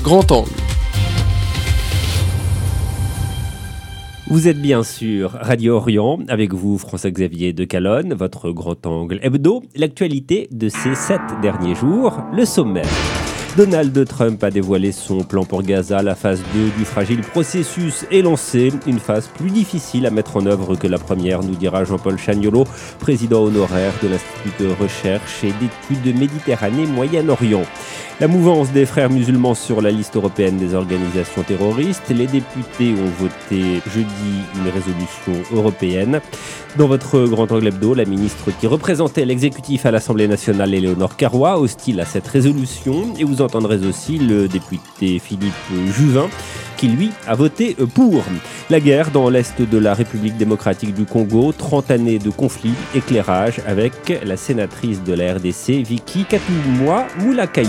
Grand Angle. Vous êtes bien sûr Radio Orient, avec vous François-Xavier de Calonne, votre Grand Angle hebdo. L'actualité de ces 7 derniers jours, le sommaire. Donald Trump a dévoilé son plan pour Gaza. La phase 2 du fragile processus est lancée. Une phase plus difficile à mettre en œuvre que la première, nous dira Jean-Paul Chagnollaud, président honoraire de l'Institut de recherche et d'études Méditerranée Moyen-Orient. La mouvance des frères musulmans sur la liste européenne des organisations terroristes. Les députés ont voté jeudi une résolution européenne. Dans votre Grand Angle hebdo, la ministre qui représentait l'exécutif à l'Assemblée nationale, Éléonore Carrois, hostile à cette résolution. Et vous entendrez aussi le député Philippe Juvin, qui lui a voté pour. La guerre dans l'est de la République démocratique du Congo, 30 années de conflit, éclairage avec la sénatrice de la RDC, Vicky Katumwa Moulakai.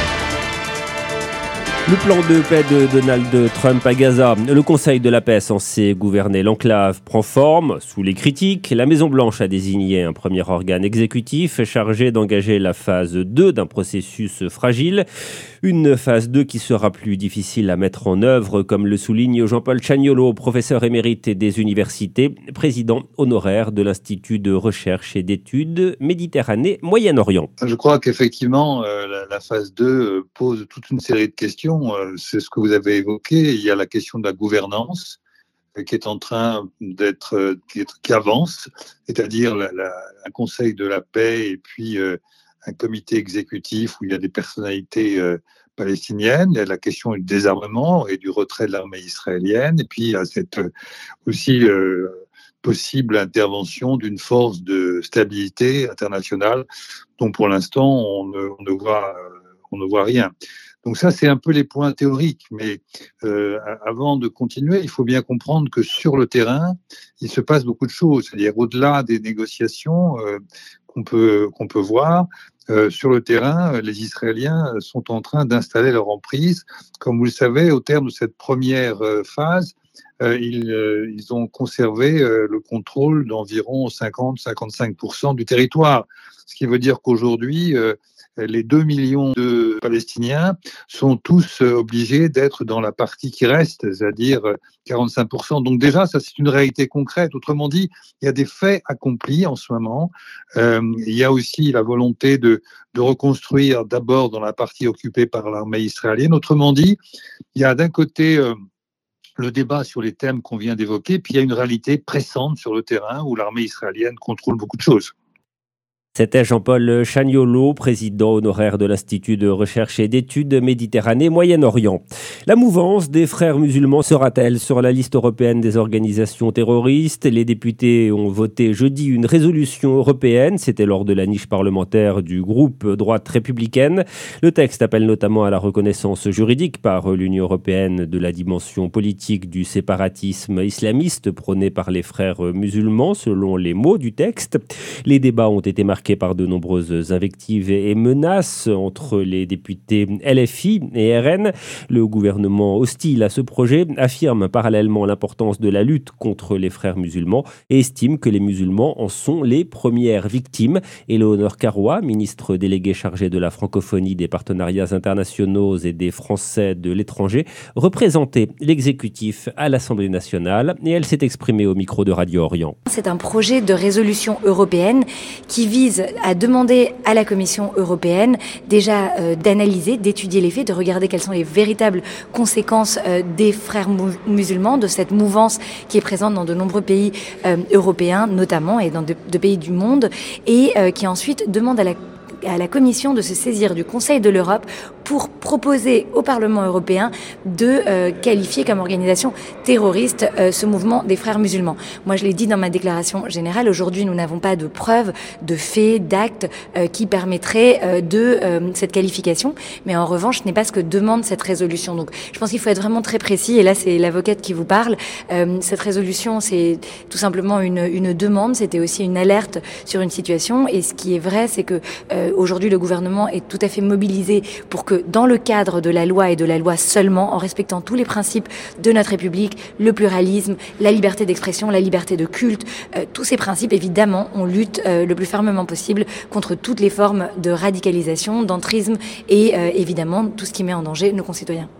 Le plan de paix de Donald Trump à Gaza. Le Conseil de la paix censé gouverner l'enclave prend forme sous les critiques. La Maison-Blanche a désigné un premier organe exécutif chargé d'engager la phase 2 d'un processus fragile. Une phase 2 qui sera plus difficile à mettre en œuvre, comme le souligne Jean-Paul Chagnollaud, professeur émérite des universités, président honoraire de l'Institut de recherche et d'études Méditerranée Moyen-Orient. Je crois qu'effectivement, la phase 2 pose toute une série de questions. C'est ce que vous avez évoqué. Il y a la question de la gouvernance qui est en train qui avance, c'est-à-dire un conseil de la paix et puis un comité exécutif où il y a des personnalités palestiniennes. Il y a la question du désarmement et du retrait de l'armée israélienne. Et puis il y a cette aussi possible intervention d'une force de stabilité internationale dont pour l'instant on ne voit rien. Donc ça, c'est un peu les points théoriques. Mais avant de continuer, il faut bien comprendre que sur le terrain, il se passe beaucoup de choses. C'est-à-dire au-delà des négociations qu'on peut voir, sur le terrain, les Israéliens sont en train d'installer leur emprise. Comme vous le savez, au terme de cette première phase, ils ont conservé le contrôle d'environ 50-55% du territoire. Ce qui veut dire qu'aujourd'hui, les 2 millions de Palestiniens sont tous obligés d'être dans la partie qui reste, c'est-à-dire 45%. Donc déjà, ça c'est une réalité concrète. Autrement dit, il y a des faits accomplis en ce moment. Il y a aussi la volonté de reconstruire d'abord dans la partie occupée par l'armée israélienne. Autrement dit, il y a d'un côté le débat sur les thèmes qu'on vient d'évoquer, puis il y a une réalité pressante sur le terrain où l'armée israélienne contrôle beaucoup de choses. C'était Jean-Paul Chagnollaud, président honoraire de l'Institut de recherche et d'études Méditerranée Moyen-Orient. La mouvance des frères musulmans sera-t-elle sur la liste européenne des organisations terroristes ? Les députés ont voté jeudi une résolution européenne. C'était lors de la niche parlementaire du groupe droite républicaine. Le texte appelle notamment à la reconnaissance juridique par l'Union européenne de la dimension politique du séparatisme islamiste prôné par les frères musulmans, selon les mots du texte. Les débats ont été marqués par de nombreuses invectives et menaces entre les députés LFI et RN. Le gouvernement hostile à ce projet affirme parallèlement l'importance de la lutte contre les frères musulmans et estime que les musulmans en sont les premières victimes. Éléonore Carrois, ministre déléguée chargée de la francophonie, des partenariats internationaux et des Français de l'étranger, représentait l'exécutif à l'Assemblée nationale et elle s'est exprimée au micro de Radio Orient. C'est un projet de résolution européenne qui vise à demander à la Commission européenne déjà d'analyser, d'étudier les faits, de regarder quelles sont les véritables conséquences des frères musulmans, de cette mouvance qui est présente dans de nombreux pays européens notamment et dans de pays du monde et qui ensuite demande à la Commission de se saisir du Conseil de l'Europe pour proposer au Parlement européen de qualifier comme organisation terroriste ce mouvement des frères musulmans. Moi, je l'ai dit dans ma déclaration générale, aujourd'hui, nous n'avons pas de preuves, de faits, d'actes qui permettraient de cette qualification. Mais en revanche, ce n'est pas ce que demande cette résolution. Donc, je pense qu'il faut être vraiment très précis. Et là, c'est l'avocate qui vous parle. Cette résolution, c'est tout simplement une demande. C'était aussi une alerte sur une situation. Et ce qui est vrai, c'est que aujourd'hui, le gouvernement est tout à fait mobilisé pour que, dans le cadre de la loi et de la loi seulement, en respectant tous les principes de notre République, le pluralisme, la liberté d'expression, la liberté de culte, tous ces principes, évidemment, on lutte le plus fermement possible contre toutes les formes de radicalisation, d'entrisme et évidemment tout ce qui met en danger nos concitoyens.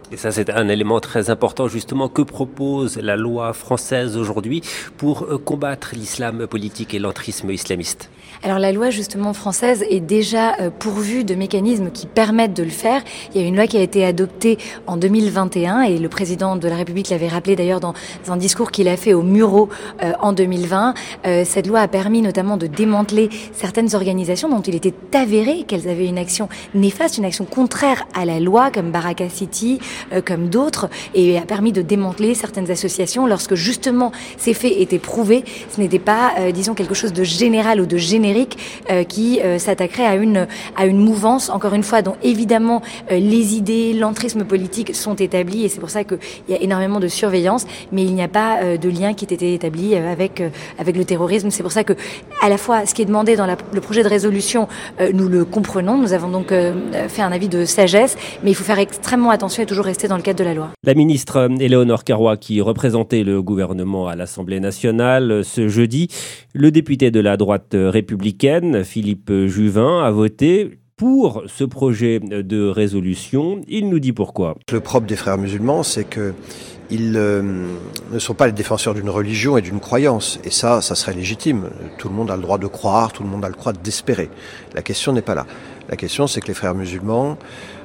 Et ça, c'est un élément très important, justement. Que propose la loi française aujourd'hui pour combattre l'islam politique et l'entrisme islamiste ? Alors la loi justement française est déjà pourvue de mécanismes qui permettent de le faire. Il y a une loi qui a été adoptée en 2021 et le président de la République l'avait rappelé d'ailleurs dans un discours qu'il a fait au Murau en 2020. Cette loi a permis notamment de démanteler certaines organisations dont il était avéré qu'elles avaient une action néfaste, une action contraire à la loi, comme Baraka City, comme d'autres, et a permis de démanteler certaines associations lorsque justement ces faits étaient prouvés. Ce n'était pas, disons, quelque chose de général ou de générique qui s'attaquerait à une mouvance, encore une fois, dont évidemment les idées, l'entrisme politique sont établis, et c'est pour ça qu'il y a énormément de surveillance, mais il n'y a pas de lien qui ait été établi avec le terrorisme. C'est pour ça que, à la fois, ce qui est demandé dans le projet de résolution, nous le comprenons, nous avons donc fait un avis de sagesse, mais il faut faire extrêmement attention et toujours rester dans le cadre de la loi. La ministre Éléonore Carrois, qui représentait le gouvernement à l'Assemblée nationale ce jeudi, le député de la droite républicaine, Philippe Juvin, a voté pour ce projet de résolution. Il nous dit pourquoi. Le propre des frères musulmans, c'est qu'ils ne sont pas les défenseurs d'une religion et d'une croyance. Et ça serait légitime. Tout le monde a le droit de croire, tout le monde a le droit d'espérer. La question n'est pas là. La question, c'est que les frères musulmans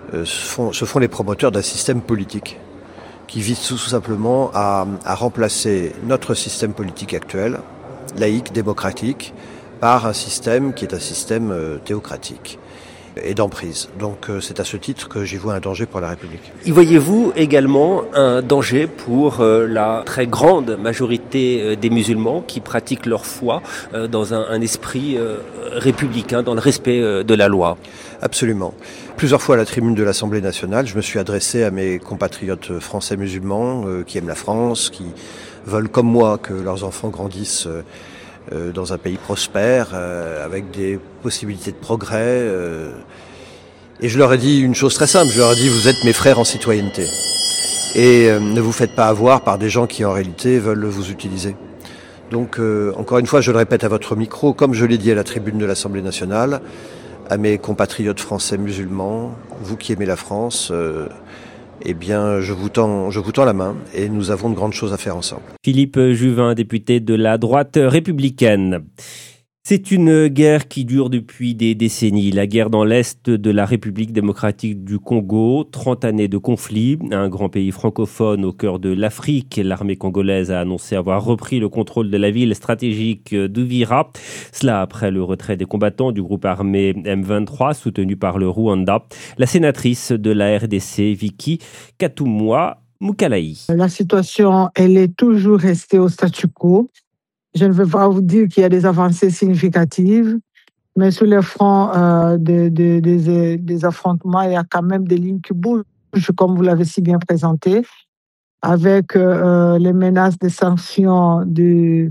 se font les promoteurs d'un système politique qui vise tout simplement à remplacer notre système politique actuel, laïque, démocratique, par un système qui est un système théocratique et d'emprise. Donc c'est à ce titre que j'y vois un danger pour la République. Y voyez-vous également un danger pour la très grande majorité des musulmans qui pratiquent leur foi dans un esprit républicain, dans le respect de la loi ? Absolument. Plusieurs fois à la tribune de l'Assemblée nationale, je me suis adressé à mes compatriotes français musulmans qui aiment la France, qui veulent comme moi que leurs enfants grandissent dans un pays prospère, avec des possibilités de progrès. Et je leur ai dit une chose très simple, je leur ai dit: vous êtes mes frères en citoyenneté. Et ne vous faites pas avoir par des gens qui en réalité veulent vous utiliser. Donc encore une fois, je le répète à votre micro, comme je l'ai dit à la tribune de l'Assemblée nationale, à mes compatriotes français musulmans, vous qui aimez la France, eh bien, je vous tends la main et nous avons de grandes choses à faire ensemble. Philippe Juvin, député de la droite républicaine. C'est une guerre qui dure depuis des décennies. La guerre dans l'Est de la République démocratique du Congo, 30 années de conflit. Un grand pays francophone au cœur de l'Afrique. L'armée congolaise a annoncé avoir repris le contrôle de la ville stratégique d'Uvira. Cela après le retrait des combattants du groupe armé M23 soutenu par le Rwanda. La sénatrice de la RDC, Vicky Katumwa Mukalayi. La situation, elle est toujours restée au statu quo. Je ne veux pas vous dire qu'il y a des avancées significatives, mais sur les fronts des affrontements, il y a quand même des lignes qui bougent, comme vous l'avez si bien présenté, avec les menaces de sanctions des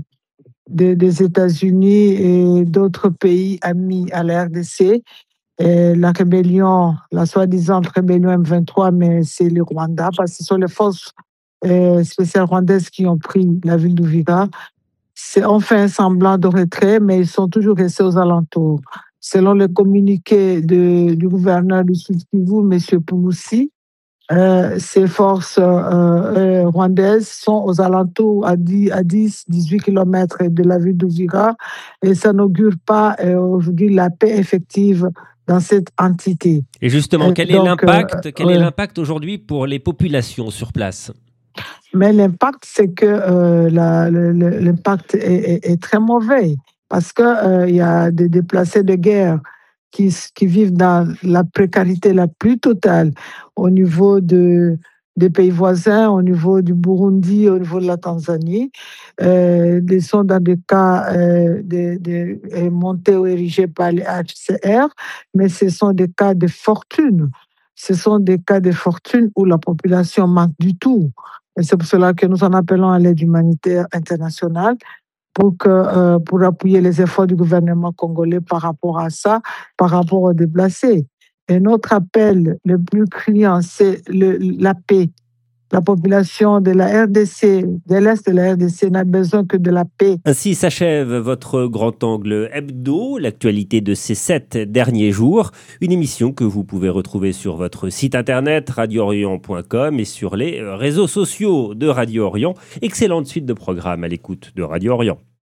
États-Unis et d'autres pays amis à la RDC. Et la rébellion, la soi-disant rébellion M23, mais c'est le Rwanda, parce que ce sont les forces spéciales rwandaises qui ont pris la ville d'Uvira. On fait un semblant de retrait, mais ils sont toujours restés aux alentours. Selon le communiqué du gouverneur du Sud Kivu, M. Pouloussi, ces forces rwandaises sont aux alentours à 10-18 km de la ville d'Uvira, et ça n'augure pas aujourd'hui la paix effective dans cette entité. Et justement, quel est l'impact aujourd'hui pour les populations sur place ? Mais l'impact, c'est que l'impact est très mauvais, parce qu'il y a des déplacés de guerre qui vivent dans la précarité la plus totale au niveau des pays voisins, au niveau du Burundi, au niveau de la Tanzanie. Ils sont dans des cas montés ou érigés par les HCR, mais ce sont des cas de fortune. Ce sont des cas de fortune où la population manque du tout. Et c'est pour cela que nous en appelons à l'aide humanitaire internationale pour appuyer les efforts du gouvernement congolais par rapport à ça, par rapport aux déplacés. Et notre appel le plus criant, c'est la paix. la population de la RDC, de l'Est de la RDC, n'a besoin que de la paix. Ainsi s'achève votre Grand Angle Hebdo, l'actualité de ces 7 derniers jours. Une émission que vous pouvez retrouver sur votre site internet radioorient.com et sur les réseaux sociaux de Radio Orient. Excellente suite de programmes à l'écoute de Radio Orient.